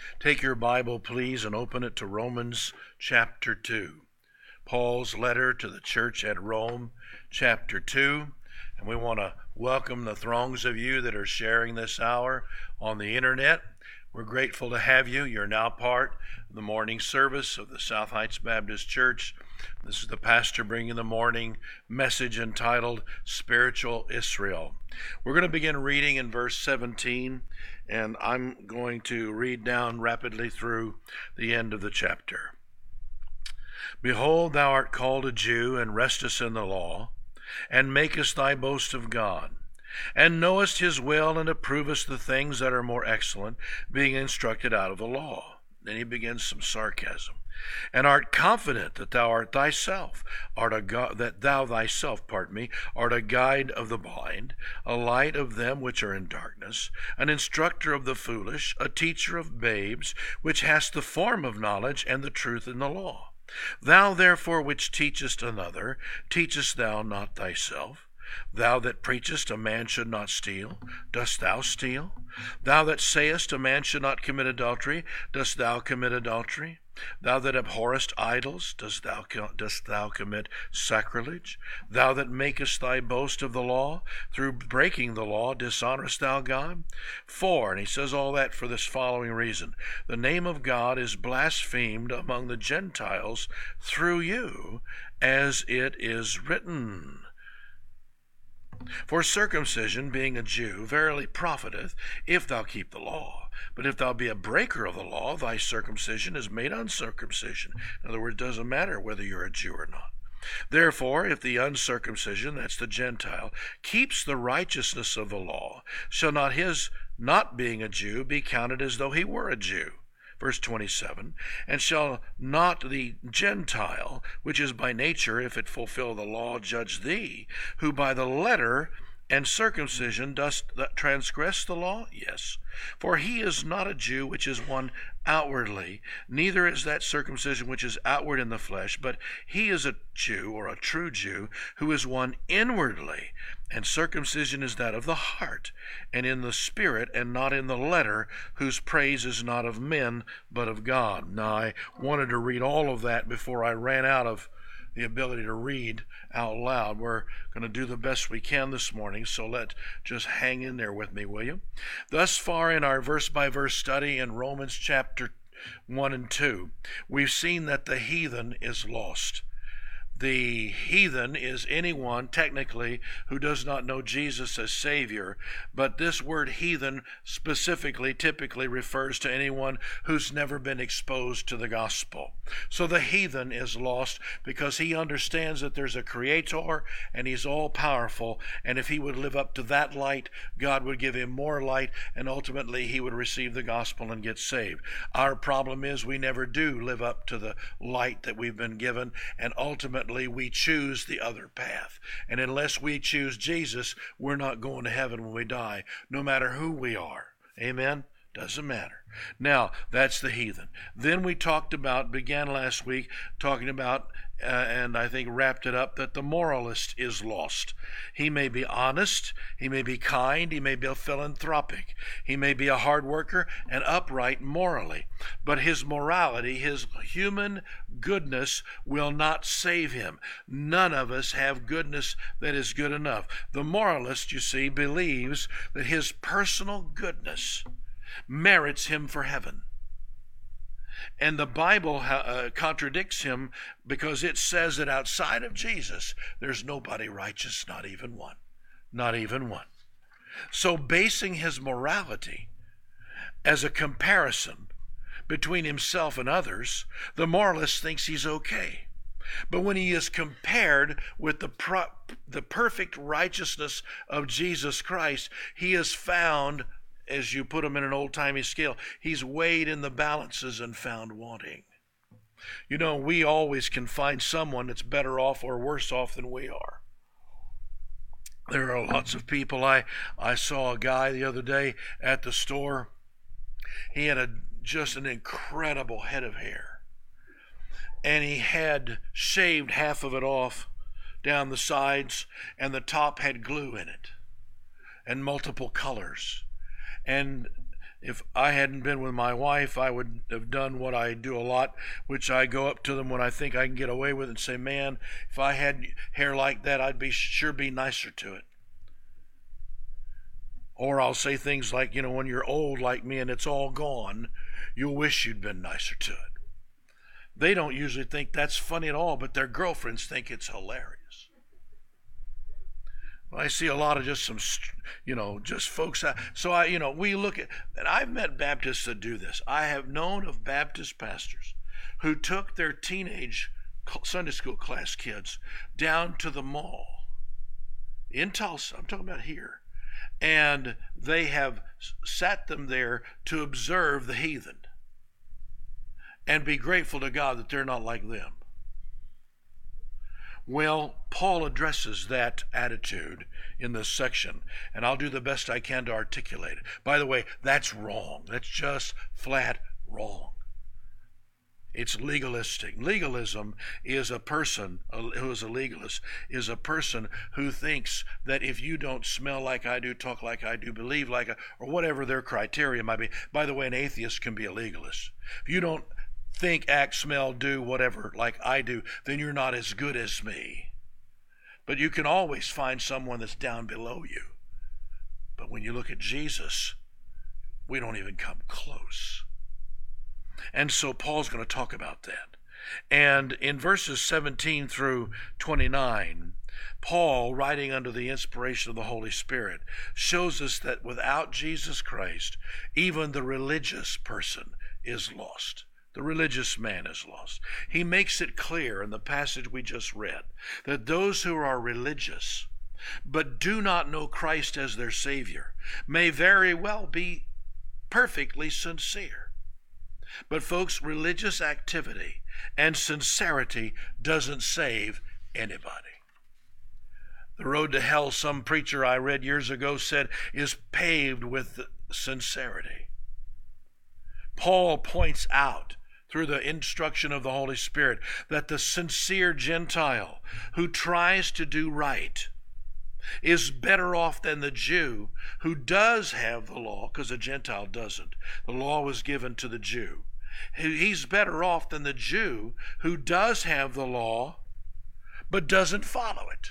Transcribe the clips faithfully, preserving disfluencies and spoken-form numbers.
Take your Bible, please, and open it to Romans chapter two. Paul's letter to the church at Rome, chapter two. And we want to welcome the throngs of you that are sharing this hour on the internet. We're grateful to have you. You're now part of the morning service of the South Heights Baptist Church. This is the pastor bringing the morning message entitled Spiritual Israel. We're going to begin reading in verse seventeen, and I'm going to read down rapidly through the end of the chapter. Behold, thou art called a Jew, and restest in the law, and makest thy boast of God, and knowest his will, and approvest the things that are more excellent, being instructed out of the law. Then he begins some sarcasm. And art confident that thou art thyself, art a go- that thou thyself, pardon me, art a guide of the blind, a light of them which are in darkness, an instructor of the foolish, a teacher of babes, which hast the form of knowledge and the truth in the law. Thou therefore which teachest another, teachest thou not thyself? Thou that preachest a man should not steal, dost thou steal? Thou that sayest a man should not commit adultery, dost thou commit adultery? Thou that abhorrest idols, dost thou, dost thou commit sacrilege? Thou that makest thy boast of the law, through breaking the law dishonorest thou God? For, and he says all that for this following reason, the name of God is blasphemed among the Gentiles through you, as it is written. For circumcision, being a Jew, verily profiteth, if thou keep the law. But if thou be a breaker of the law, thy circumcision is made uncircumcision. In other words, it doesn't matter whether you're a Jew or not. Therefore, if the uncircumcision, that's the Gentile, keeps the righteousness of the law, shall not his not being a Jew be counted as though he were a Jew? Verse twenty-seven, and shall not the Gentile, which is by nature, if it fulfill the law, judge thee, who by the letter and circumcision dost transgress the law? Yes. For he is not a Jew which is one outwardly, neither is that circumcision which is outward in the flesh, but he is a Jew, or a true Jew, who is one inwardly. And circumcision is that of the heart, and in the spirit, and not in the letter, whose praise is not of men, but of God. Now, I wanted to read all of that before I ran out of the ability to read out loud. We're going to do the best we can this morning, so let just hang in there with me, will you? Thus far in our verse-by-verse study in Romans chapter one and two, we've seen that the heathen is lost. The heathen is anyone, technically, who does not know Jesus as Savior, but this word heathen specifically typically refers to anyone who's never been exposed to the gospel. So the heathen is lost because he understands that there's a Creator and he's all-powerful, and if he would live up to that light, God would give him more light, and ultimately he would receive the gospel and get saved. Our problem is we never do live up to the light that we've been given, and ultimately we choose the other path. And unless we choose Jesus, we're not going to heaven when we die, no matter who we are. Amen? Doesn't matter. Now, that's the heathen. Then we talked about, began last week, talking about, uh, and I think wrapped it up, that the moralist is lost. He may be honest, he may be kind, he may be philanthropic, he may be a hard worker and upright morally, but his morality, his human goodness will not save him. None of us have goodness that is good enough. The moralist, you see, believes that his personal goodness merits him for heaven. And the Bible uh, contradicts him because it says that outside of Jesus, there's nobody righteous, not even one. Not even one. So basing his morality as a comparison between himself and others, the moralist thinks he's okay. But when he is compared with the pro- the perfect righteousness of Jesus Christ, he is found, as you put him in an old-timey scale, he's weighed in the balances and found wanting. You know, we always can find someone that's better off or worse off than we are. There are lots of people. I, I saw a guy the other day at the store. He had a just an incredible head of hair. And he had shaved half of it off down the sides, and the top had glue in it and multiple colors. And If I hadn't been with my wife, I would have done what I do a lot, which I go up to them when I think I can get away with it and say, man, if I had hair like that, I'd be sure be nicer to it. Or I'll say things like, you know, when you're old like me and it's all gone, you'll wish you'd been nicer to it. They don't usually think that's funny at all, but their girlfriends think it's hilarious. I see a lot of just some, you know, just folks. So I, you know, we look at, and I've met Baptists that do this. I have known of Baptist pastors who took their teenage Sunday school class kids down to the mall in Tulsa. I'm talking about here. And they have sat them there to observe the heathen and be grateful to God that they're not like them. Well, Paul addresses that attitude in this section, and I'll do the best I can to articulate it. By the way, that's wrong. That's just flat wrong. It's legalistic. Legalism is a person who is a legalist, is a person who thinks that if you don't smell like I do, talk like I do, believe like I, or whatever their criteria might be. By the way, an atheist can be a legalist. If you don't think, act, smell, do, whatever, like I do, then you're not as good as me. But you can always find someone that's down below you. But when you look at Jesus, we don't even come close. And so Paul's going to talk about that. And in verses seventeen through twenty-nine, Paul, writing under the inspiration of the Holy Spirit, shows us that without Jesus Christ, even the religious person is lost. The religious man is lost. He makes it clear in the passage we just read that those who are religious but do not know Christ as their Savior may very well be perfectly sincere. But folks, religious activity and sincerity doesn't save anybody. The road to hell, some preacher I read years ago said, is paved with sincerity. Paul points out through the instruction of the Holy Spirit that the sincere Gentile who tries to do right is better off than the Jew who does have the law, because the Gentile doesn't. The law was given to the Jew. He's better off than the Jew who does have the law but doesn't follow it.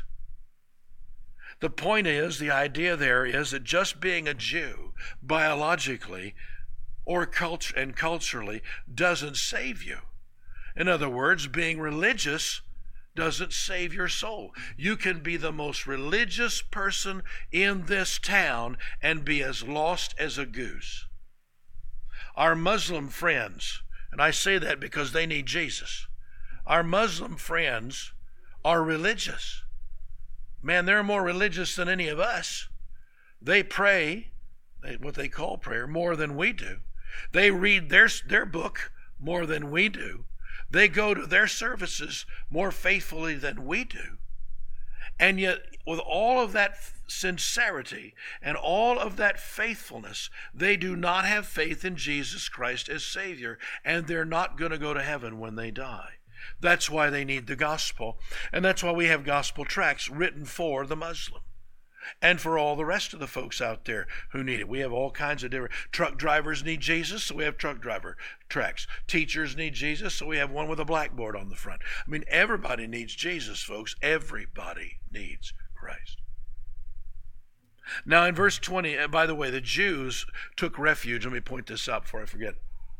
The point is, the idea there is that just being a Jew biologically or culture and culturally doesn't save you. In other words, being religious doesn't save your soul. You can be the most religious person in this town and be as lost as a goose. Our Muslim friends, and I say that because they need Jesus, our Muslim friends are religious. Man, they're more religious than any of us. They pray, what they call prayer, more than we do. They read their, their book more than we do. They go to their services more faithfully than we do. And yet, with all of that sincerity and all of that faithfulness, they do not have faith in Jesus Christ as Savior, and they're not going to go to heaven when they die. That's why they need the gospel, and that's why we have gospel tracts written for the Muslim and for all the rest of the folks out there who need it. We have all kinds of different, truck drivers need Jesus, so we have truck driver tracts. Teachers need Jesus, so we have one with a blackboard on the front. I mean, everybody needs Jesus, folks. Everybody needs Christ. Now in verse twenty, by the way, the Jews took refuge. Let me point this out before I forget.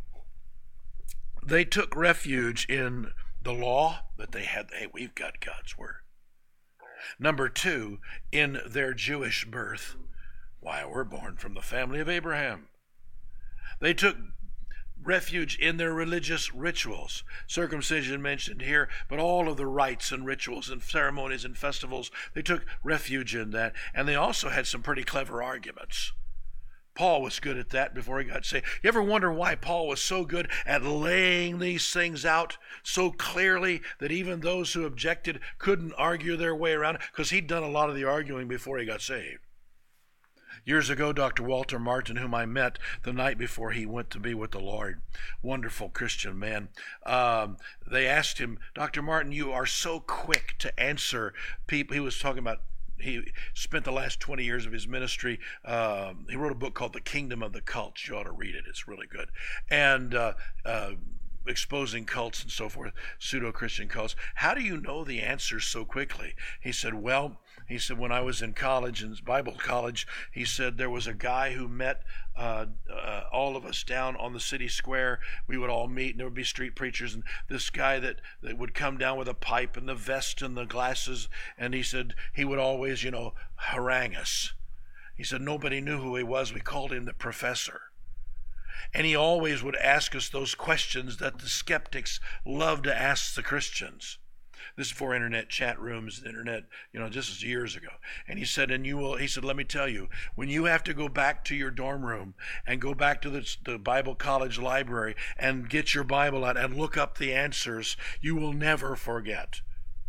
They took refuge in the law that they had. Hey, we've got God's word. Number two, in their Jewish birth. Why, we're born from the family of Abraham. They took refuge in their religious rituals. Circumcision mentioned here, but all of the rites and rituals and ceremonies and festivals, they took refuge in that. And they also had some pretty clever arguments. Paul was good at that before he got saved. You ever wonder why Paul was so good at laying these things out so clearly that even those who objected couldn't argue their way around it? Because he'd done a lot of the arguing before he got saved. Years ago, Doctor Walter Martin, whom I met the night before he went to be with the Lord, wonderful Christian man, um, they asked him, Doctor Martin, you are so quick to answer people. He was talking about he spent the last twenty years of his ministry. Uh, he wrote a book called The Kingdom of the Cults. You ought to read it. It's really good. And uh, uh, exposing cults and so forth, pseudo-Christian cults. How do you know the answers so quickly? He said, well, he said, when I was in college, in Bible college, he said there was a guy who met uh, uh, all of us down on the city square. We would all meet, and there would be street preachers, and this guy that, that would come down with a pipe and the vest and the glasses, and he said he would always, you know, harangue us. He said nobody knew who he was. We called him the professor. And he always would ask us those questions that the skeptics love to ask the Christians. This is before internet chat rooms, the internet, you know, this is years ago. And he said, and you will, he said, let me tell you, when you have to go back to your dorm room and go back to the, the Bible college library and get your Bible out and look up the answers, you will never forget.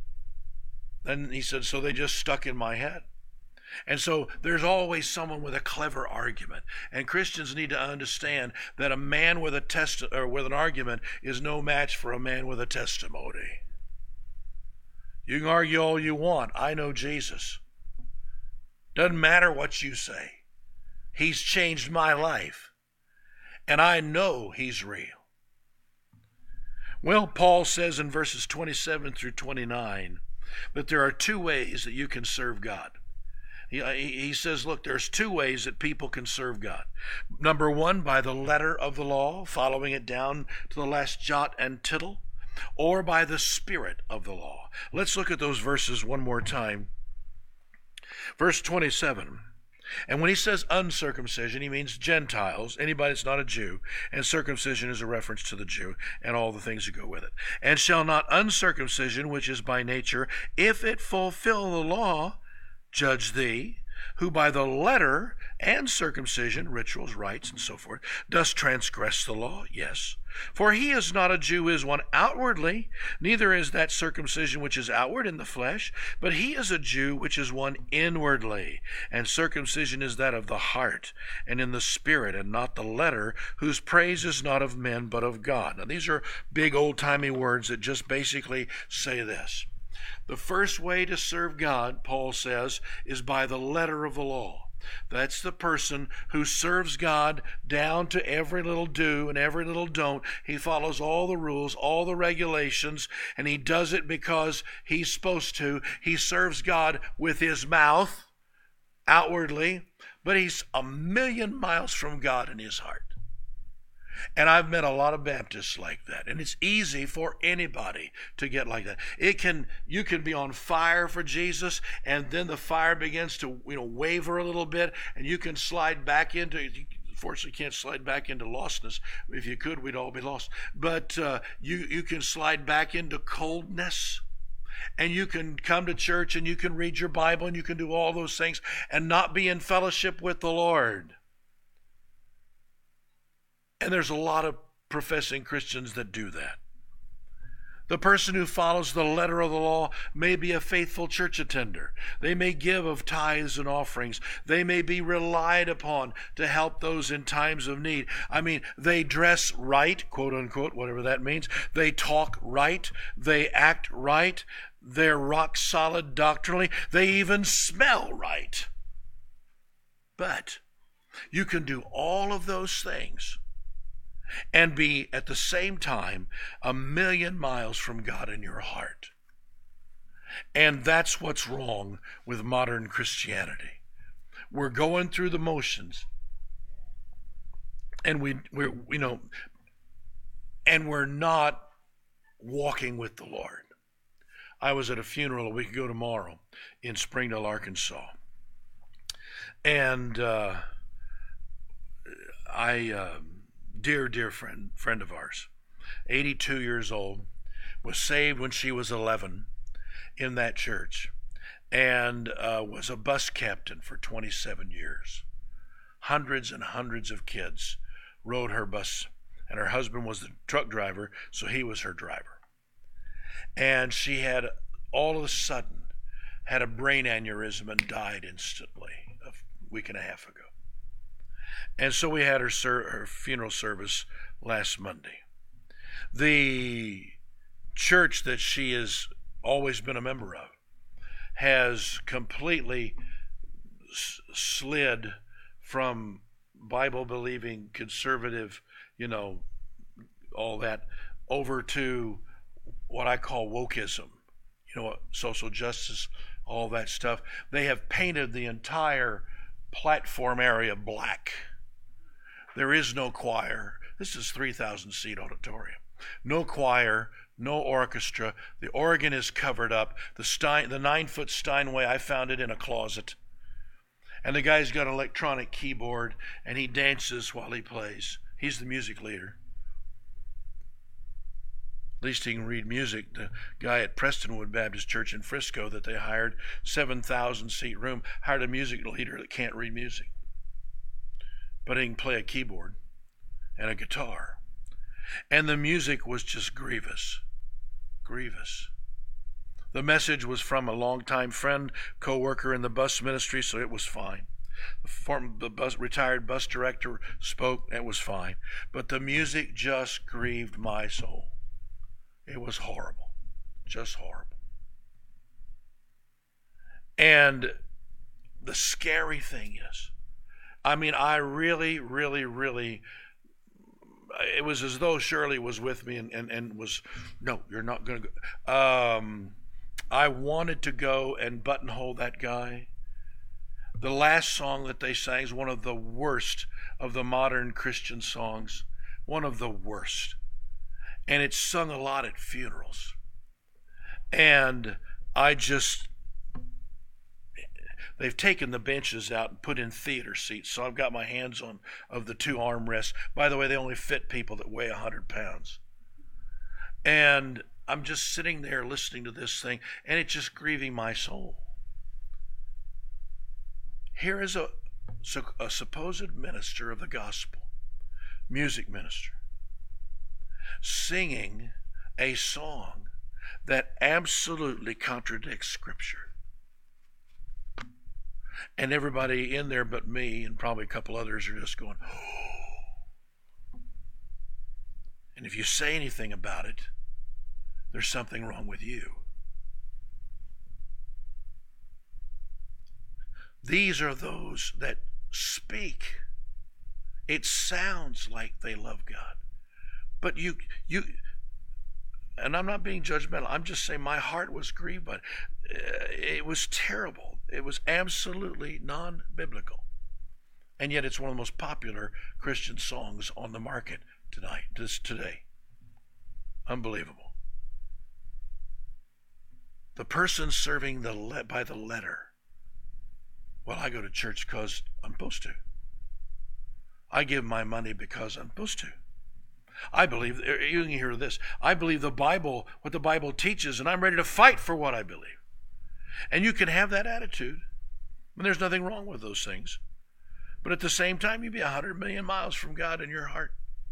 Then he said, so they just stuck in my head. And so there's always someone with a clever argument. And Christians need to understand that a man with a test or with an argument is no match for a man with a testimony. You can argue all you want. I know Jesus. Doesn't matter what you say. He's changed my life. And I know he's real. Well, Paul says in verses twenty-seven through twenty-nine that there are two ways that you can serve God. He, he says, look, there's two ways that people can serve God. Number one, by the letter of the law, following it down to the last jot and tittle, or by the spirit of the law. Let's look at those verses one more time. Verse twenty-seven. And when he says uncircumcision, he means Gentiles, anybody that's not a Jew, and circumcision is a reference to the Jew and all the things that go with it. And shall not uncircumcision, which is by nature, if it fulfill the law, judge thee, who by the letter and circumcision, rituals, rites, and so forth, dost transgress the law? Yes. For he is not a Jew, is one outwardly, neither is that circumcision which is outward in the flesh, but he is a Jew which is one inwardly. And circumcision is that of the heart, and in the spirit, and not the letter, whose praise is not of men, but of God. Now these are big old-timey words that just basically say this. The first way to serve God, Paul says, is by the letter of the law. That's the person who serves God down to every little do and every little don't. He follows all the rules, all the regulations, and he does it because he's supposed to. He serves God with his mouth, outwardly, but he's a million miles from God in his heart. And I've met a lot of Baptists like that. And it's easy for anybody to get like that. It can, you can be on fire for Jesus, and then the fire begins to, you know, waver a little bit, and you can slide back into, you fortunately can't slide back into lostness. If you could, we'd all be lost. But uh, you, you can slide back into coldness. And you can come to church, and you can read your Bible, and you can do all those things, and not be in fellowship with the Lord. And there's a lot of professing Christians that do that. The person who follows the letter of the law may be a faithful church attender. They may give of tithes and offerings. They may be relied upon to help those in times of need. I mean, they dress right, quote unquote, whatever that means. They talk right. They act right. They're rock solid doctrinally. They even smell right. But you can do all of those things and be at the same time a million miles from God in your heart. And that's what's wrong with modern Christianity. We're going through the motions, and we we you know and we're not walking with the Lord. I was at a funeral a week ago tomorrow in Springdale, Arkansas, and uh, I uh, dear, dear friend, friend of ours, eighty-two years old, was saved when she was eleven in that church, and uh, was a bus captain for twenty-seven years. Hundreds and hundreds of kids rode her bus, and her husband was the truck driver, so he was her driver. And she had, all of a sudden, had a brain aneurysm and died instantly a week and a half ago. And so we had her, ser- her funeral service last Monday. The church that she has always been a member of has completely s- slid from Bible-believing, conservative, you know, all that, over to what I call wokeism, you know, social justice, all that stuff. They have painted the entire platform area black. There is no choir. This is three thousand seat auditorium. No choir, no orchestra. The organ is covered up. The Stein, the nine-foot Steinway, I found it in a closet. And the guy's got an electronic keyboard, and he dances while he plays. He's the music leader. At least he can read music. The guy at Prestonwood Baptist Church in Frisco that they hired, seven thousand seat room, hired a music leader that can't read music. But he can play a keyboard and a guitar. And the music was just grievous. Grievous. The message was from a longtime friend, co-worker in the bus ministry, so it was fine. The, former, the bus, retired bus director spoke, it was fine. But the music just grieved my soul. It was horrible. Just horrible. And the scary thing is, I mean, I really, really, really, it was as though Shirley was with me and, and, and was, no, you're not going to go. Um, I wanted to go and buttonhole that guy. The last song that they sang is one of the worst of the modern Christian songs. One of the worst. And it's sung a lot at funerals. And I just, they've taken the benches out and put in theater seats. So I've got my hands on of the two armrests. By the way, they only fit people that weigh one hundred pounds. And I'm just sitting there listening to this thing, and it's just grieving my soul. Here is a, a supposed minister of the gospel, music minister, singing a song that absolutely contradicts Scripture. And everybody in there but me and probably a couple others are just going, oh. And if you say anything about it, there's something wrong with you. These are those that speak. It sounds like they love God. But you, you, and I'm not being judgmental. I'm just saying my heart was grieved by it. It was terrible. It was absolutely non-biblical. And yet it's one of the most popular Christian songs on the market tonight, this today. Unbelievable. The person serving the le- by the letter. Well, I go to church because I'm supposed to. I give my money because I'm supposed to. I believe, you can hear this, I believe the Bible, what the Bible teaches, and I'm ready to fight for what I believe. And you can have that attitude. And there's nothing wrong with those things. But at the same time, you'd be a hundred million miles from God in your heart.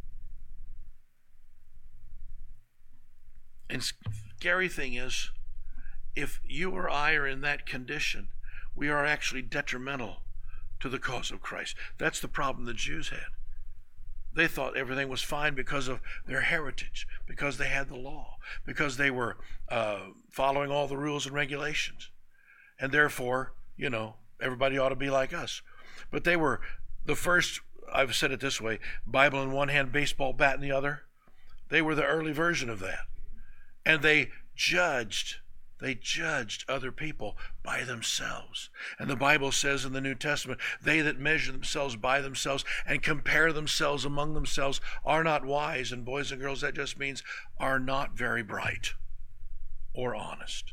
And scary thing is, if you or I are in that condition, we are actually detrimental to the cause of Christ. That's the problem the Jews had. They thought everything was fine because of their heritage, because they had the law, because they were uh, following all the rules and regulations. And therefore, you know, everybody ought to be like us. But they were the first, I've said it this way, Bible in one hand, baseball bat in the other. They were the early version of that. And they judged They judged other people by themselves. And the Bible says in the New Testament, they that measure themselves by themselves and compare themselves among themselves are not wise. And boys and girls, that just means are not very bright or honest.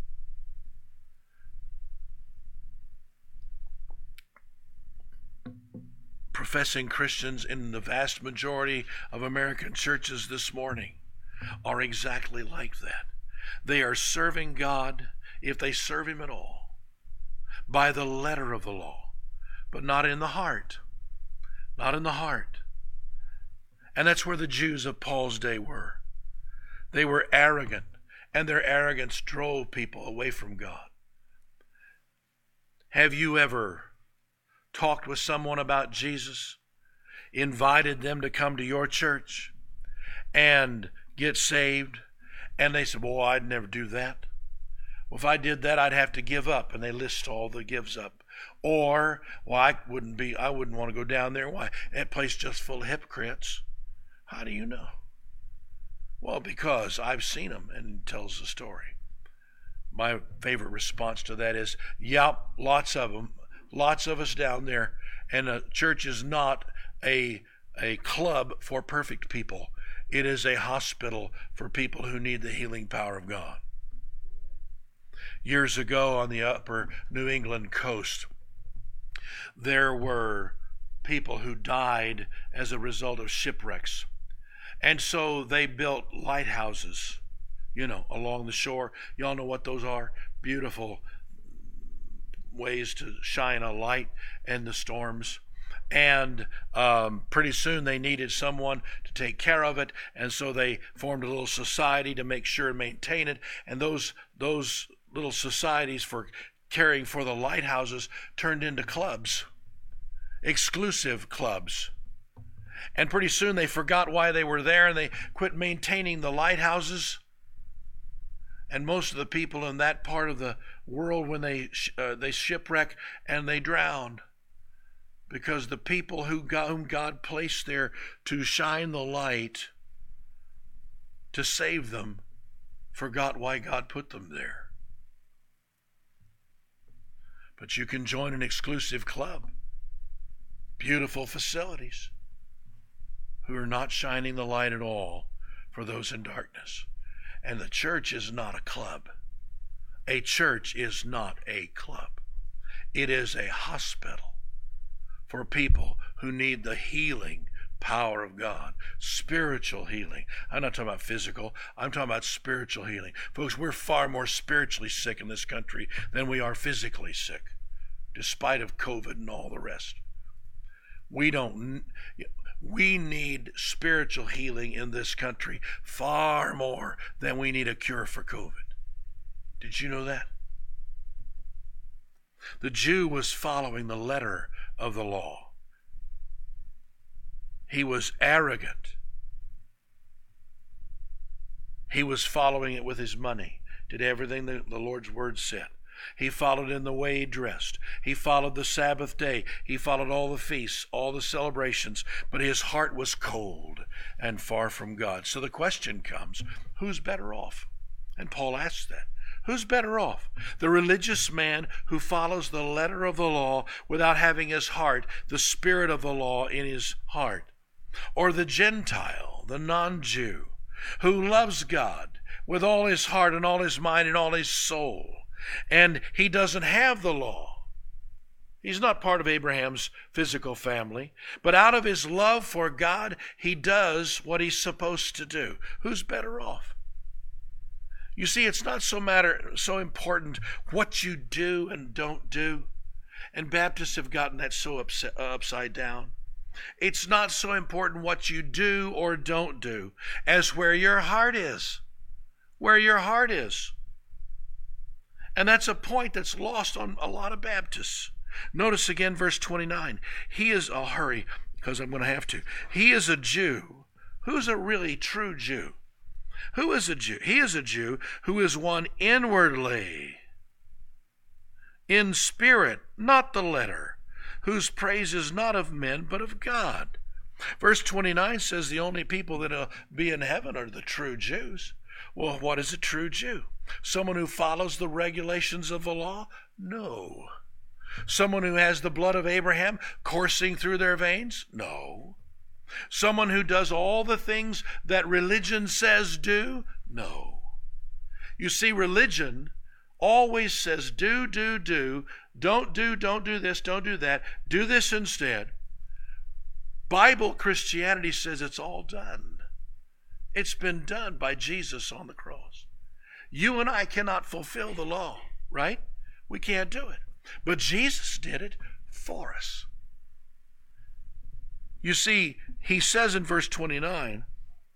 Professing Christians in the vast majority of American churches this morning are exactly like that. They are serving God, if they serve Him at all, by the letter of the law, but not in the heart. Not in the heart. And that's where the Jews of Paul's day were. They were arrogant, and their arrogance drove people away from God. Have you ever talked with someone about Jesus, invited them to come to your church and get saved, and they said, well, I'd never do that. Well, if I did that, I'd have to give up, and they list all the gives up. Or, well, I wouldn't be, I wouldn't want to go down there. Why? That place just full of hypocrites. How do you know? Well, because I've seen them, and it tells the story. My favorite response to that is, yep, lots of them, lots of us down there, and a church is not a a club for perfect people. It is a hospital for people who need the healing power of God. Years ago on the upper New England coast, there were people who died as a result of shipwrecks. And so they built lighthouses, you know, along the shore. Y'all know what those are? Beautiful ways to shine a light in the storms. And um, pretty soon they needed someone to take care of it, and so they formed a little society to make sure and maintain it. And those those little societies for caring for the lighthouses turned into clubs, exclusive clubs. And pretty soon they forgot why they were there, and they quit maintaining the lighthouses. And most of the people in that part of the world, when they uh, they shipwreck and they drown, because the people who God, whom God placed there to shine the light, to save them, forgot why God put them there. But you can join an exclusive club, beautiful facilities, who are not shining the light at all for those in darkness. And the church is not a club. A church is not a club. It is a hospital for people who need the healing power of God, spiritual healing. I'm not talking about physical, I'm talking about spiritual healing. Folks, we're far more spiritually sick in this country than we are physically sick, despite of COVID and all the rest. We don't, we need spiritual healing in this country far more than we need a cure for COVID. Did you know that? The Jew was following the letter of the law. He was arrogant. He was following it with his money, did everything that the Lord's word said. He followed in the way he dressed. He followed the Sabbath day. He followed all the feasts, all the celebrations, but his heart was cold and far from God. So the question comes, who's better off? And Paul asks that. Who's better off? The religious man who follows the letter of the law without having his heart, the spirit of the law in his heart? Or the Gentile, the non-Jew, who loves God with all his heart and all his mind and all his soul, and he doesn't have the law? He's not part of Abraham's physical family, but out of his love for God, he does what he's supposed to do. Who's better off? You see, it's not so matter so important what you do and don't do. And Baptists have gotten that so upset, uh, upside down. It's not so important what you do or don't do as where your heart is. Where your heart is. And that's a point that's lost on a lot of Baptists. Notice again verse twenty-nine. He is, I'll hurry because I'm going to have to. He is a Jew. Who's a really true Jew? Who is a Jew? He is a Jew who is one inwardly, in spirit, not the letter, whose praise is not of men, but of God. Verse twenty-nine says the only people that will be in heaven are the true Jews. Well, what is a true Jew? Someone who follows the regulations of the law? No. Someone who has the blood of Abraham coursing through their veins? No. Someone who does all the things that religion says do? No. You see, religion always says do, do, do, don't do, don't do this, don't do that, do this instead. Bible Christianity says it's all done. It's been done by Jesus on the cross. You and I cannot fulfill the law, right? We can't do it. But Jesus did it for us. You see, he says in verse twenty-nine,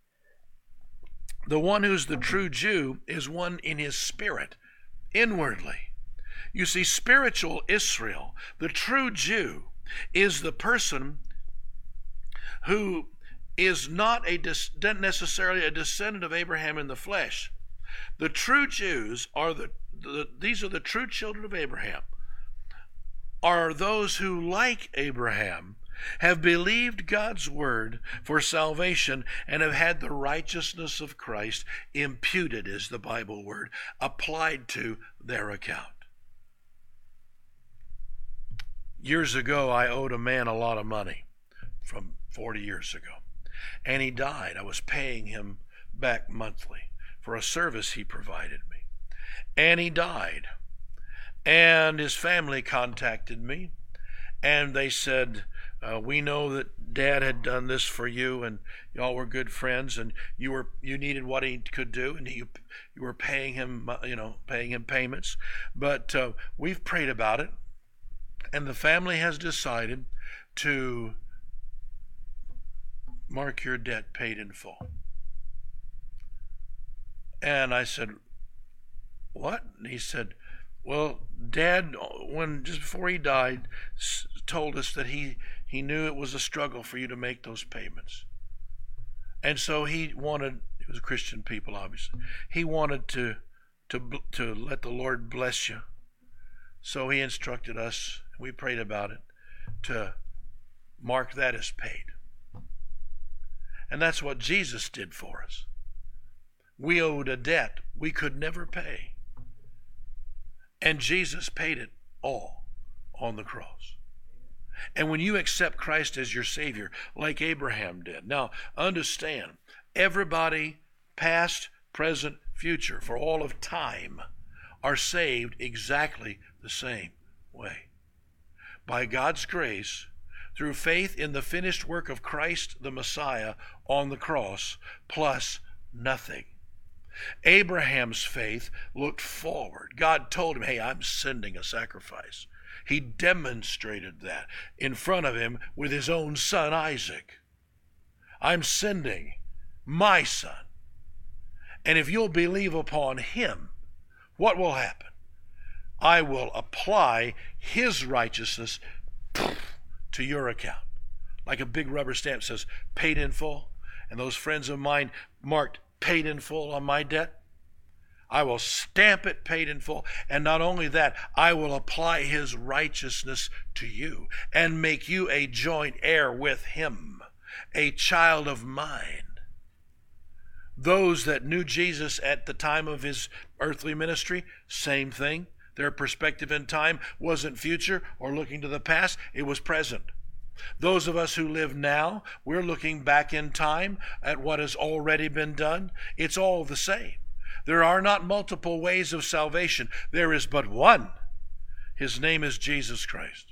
the one who's the true Jew is one in his spirit, inwardly. You see, spiritual Israel, the true Jew, is the person who is not a necessarily a descendant of Abraham in the flesh. The true Jews are the, the, these are the true children of Abraham, are those who, like Abraham, have believed God's word for salvation and have had the righteousness of Christ imputed, is the Bible word, applied to their account. Years ago, I owed a man a lot of money, from forty years ago, and he died. I was paying him back monthly for a service he provided me, and he died. And his family contacted me, and they said, uh, we know that Dad had done this for you, and y'all were good friends, and you were you needed what he could do, and you you were paying him, you know, paying him payments. But uh, we've prayed about it, and the family has decided to mark your debt paid in full. And I said, what? And he said, well, Dad, when just before he died, told us that he, he knew it was a struggle for you to make those payments. And so he wanted, it was Christian people, obviously, he wanted to, to, to let the Lord bless you. So he instructed us, we prayed about it, to mark that as paid. And that's what Jesus did for us. We owed a debt we could never pay. And Jesus paid it all on the cross. And when you accept Christ as your Savior, like Abraham did, now understand, everybody, past, present, future, for all of time, are saved exactly the same way. By God's grace, through faith in the finished work of Christ the Messiah on the cross, plus nothing. Abraham's faith looked forward. God told him, hey, I'm sending a sacrifice. He demonstrated that in front of him with his own son, Isaac. I'm sending my son. And if you'll believe upon him, what will happen? I will apply his righteousness to your account. Like a big rubber stamp says, paid in full. And those friends of mine marked paid in full on my debt. I will stamp it paid in full. And not only that, I will apply his righteousness to you and make you a joint heir with him, a child of mine. Those that knew Jesus at the time of his earthly ministry, same thing. Their perspective in time wasn't future or looking to the past, it was present. Those of us who live now, we're looking back in time at what has already been done. It's all the same. There are not multiple ways of salvation. There is but one. His name is Jesus Christ.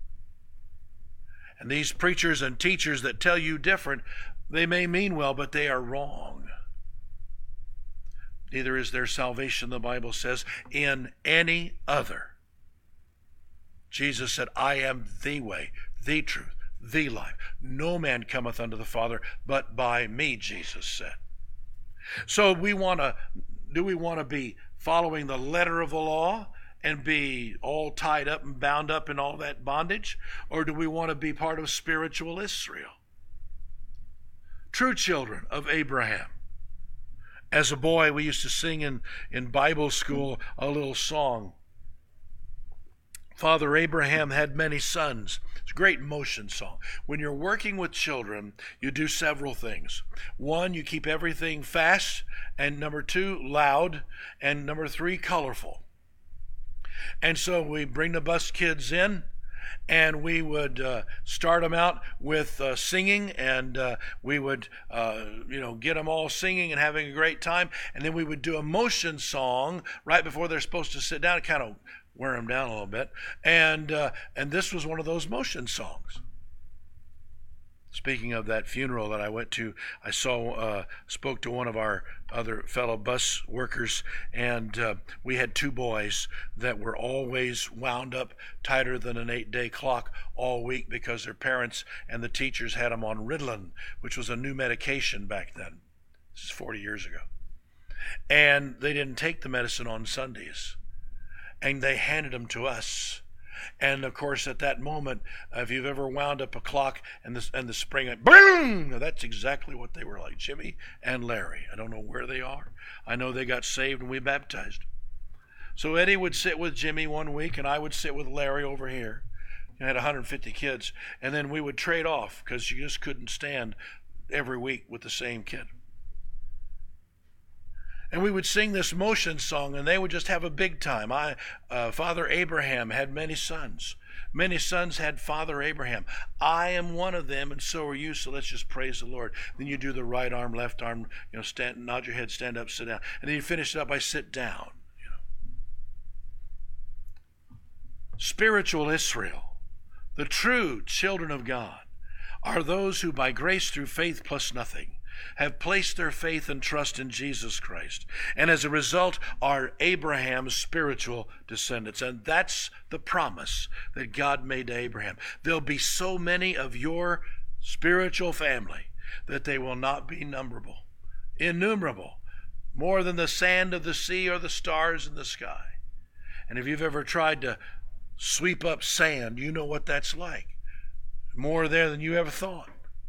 And these preachers and teachers that tell you different, they may mean well, but they are wrong. Neither is there salvation, the Bible says, in any other. Jesus said, I am the way, the truth, the life. No man cometh unto the Father but by me, Jesus said. So we want to, do we want to be following the letter of the law and be all tied up and bound up in all that bondage? Or do we want to be part of spiritual Israel? True children of Abraham. As a boy, we used to sing in, in Bible school a little song. Father Abraham had many sons. It's a great motion song. When you're working with children, you do several things. One, you keep everything fast, and number two, loud, and number three, colorful. And so we bring the bus kids in, and we would uh, start them out with uh, singing, and uh, we would, uh, you know, get them all singing and having a great time. And then we would do a motion song right before they're supposed to sit down, and kind of wear them down a little bit. And uh, and this was one of those motion songs. Speaking of that funeral that I went to, I saw, uh, spoke to one of our other fellow bus workers, and uh, we had two boys that were always wound up tighter than an eight-day clock all week because their parents and the teachers had them on Ritalin, which was a new medication back then. This is forty years ago. And they didn't take the medicine on Sundays, and they handed them to us. And of course, at that moment, uh, if you've ever wound up a clock and the, and the spring went boom, now that's exactly what they were like, Jimmy and Larry. I don't know where they are. I know they got saved and we baptized. So Eddie would sit with Jimmy one week, and I would sit with Larry over here. I had one hundred fifty kids, and then we would trade off because you just couldn't stand every week with the same kid. And we would sing this motion song, and they would just have a big time. I, uh, Father Abraham had many sons. Many sons had Father Abraham. I am one of them, and so are you, so let's just praise the Lord. Then you do the right arm, left arm, you know, stand, nod your head, stand up, sit down. And then you finish it up by sit down. You know. Spiritual Israel, the true children of God, are those who by grace through faith plus nothing have placed their faith and trust in Jesus Christ, and as a result are Abraham's spiritual descendants. And that's the promise that God made to Abraham. There'll be so many of your spiritual family that they will not be numberable, innumerable, more than the sand of the sea or the stars in the sky. And if you've ever tried to sweep up sand, you know what that's like. More there than you ever thought.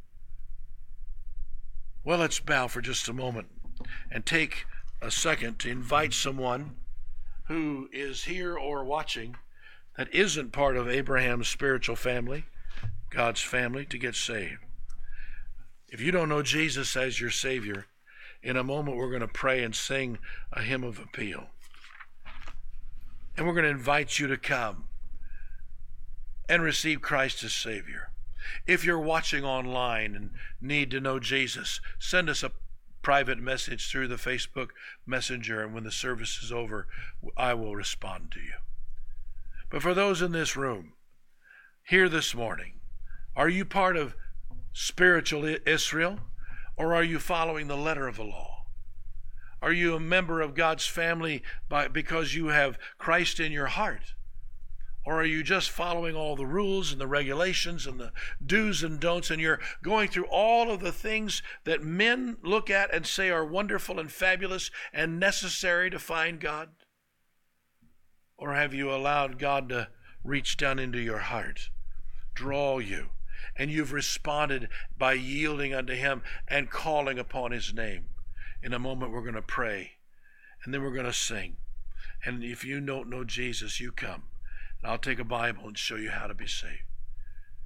Well, let's bow for just a moment and take a second to invite someone who is here or watching that isn't part of Abraham's spiritual family, God's family, to get saved. If you don't know Jesus as your Savior, in a moment we're going to pray and sing a hymn of appeal. And we're going to invite you to come and receive Christ as Savior. If you're watching online and need to know Jesus, send us a private message through the Facebook Messenger, and when the service is over, I will respond to you. But for those in this room, here this morning, are you part of spiritual Israel, or are you following the letter of the law? Are you a member of God's family by, because you have Christ in your heart? Or are you just following all the rules and the regulations and the do's and don'ts, and you're going through all of the things that men look at and say are wonderful and fabulous and necessary to find God? Or have you allowed God to reach down into your heart, draw you, and you've responded by yielding unto Him and calling upon His name? In a moment we're going to pray, and then we're going to sing. And if you don't know Jesus, you come. And I'll take a Bible and show you how to be saved.